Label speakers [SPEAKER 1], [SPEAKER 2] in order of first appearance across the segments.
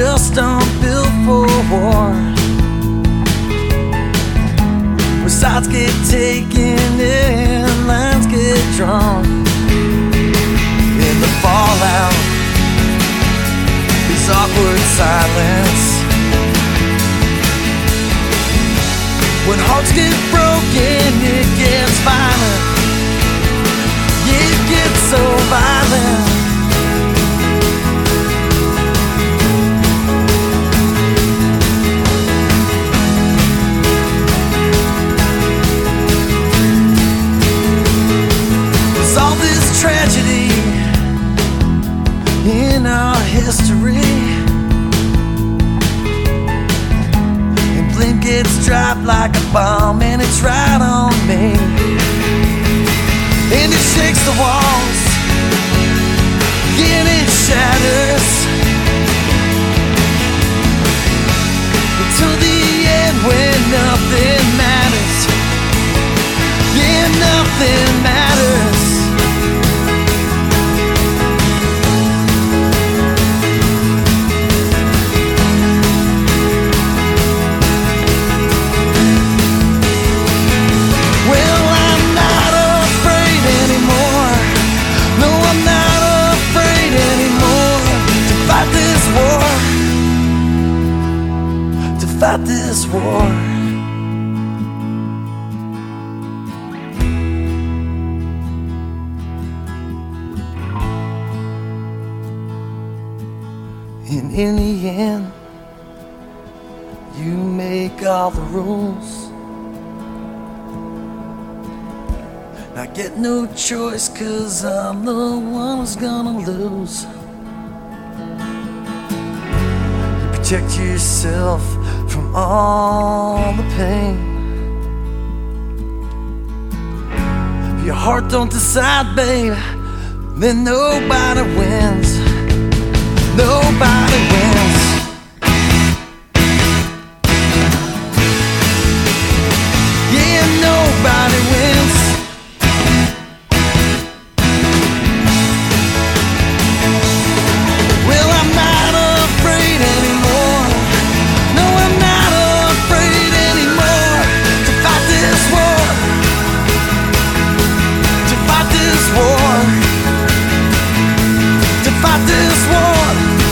[SPEAKER 1] just aren't built for war. Where sides get taken and lines get drawn. In the fallout, this awkward silence. When hearts get broken, it gets violent. It gets so violent. There's all this tragedy in our history. Gets dropped like a bomb and it's right on me. And it shakes the walls and it shatters until the end when nothing matters. Yeah, nothing matters. Fight this war. And in the end, you make all the rules. I get no choice 'cause I'm the one who's gonna lose. You protect yourself from all the pain. If your heart don't decide, babe, then nobody wins. Nobody wins. Yeah, nobody wins. Well, I'm not afraid anymore. No, I'm not afraid anymore to fight this war. To fight this war. To fight this war.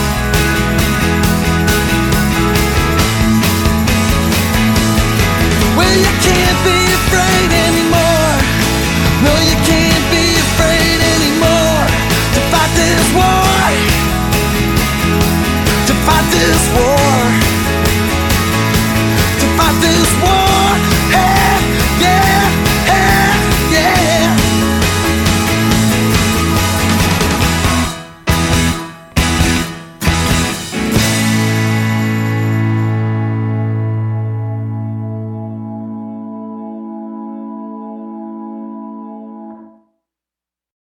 [SPEAKER 1] Well, you can't be afraid anymore. No, you can't be afraid anymore to fight this war. To fight this war.